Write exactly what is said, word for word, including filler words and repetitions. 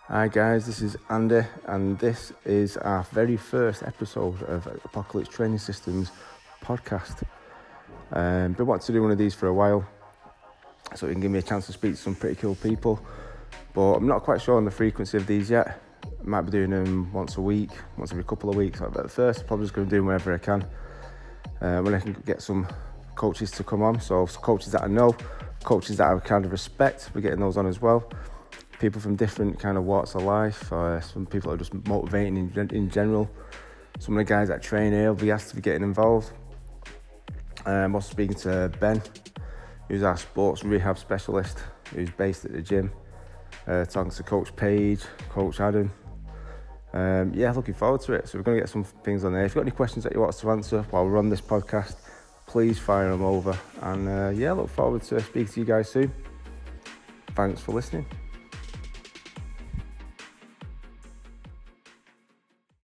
Hi guys, this is Andy and this is our very first episode of Apocalypse Training Systems podcast. Um, been wanting to do one of these for a while so it can give me a chance to speak to some pretty cool people, but I'm not quite sure on the frequency of these yet. I might be doing them once a week, once every couple of weeks. But at first, I'm probably just going to do them whenever I can, uh, when I can get some coaches to come on. So coaches that I know, coaches that I kind of respect, we're getting those on as well. People from different kind of walks of life, uh, some people are just motivating in, in general. Some of the guys that train here will be asked to be getting involved. Uh, I'm also speaking to Ben, who's our sports rehab specialist, who's based at the gym. Uh, talking to Coach Paige, Coach Adam. Um, yeah, looking forward to it. So we're going to get some things on there. If you've got any questions that you want us to answer while we're on this podcast, please fire them over. And uh, yeah, look forward to speaking to you guys soon. Thanks for listening.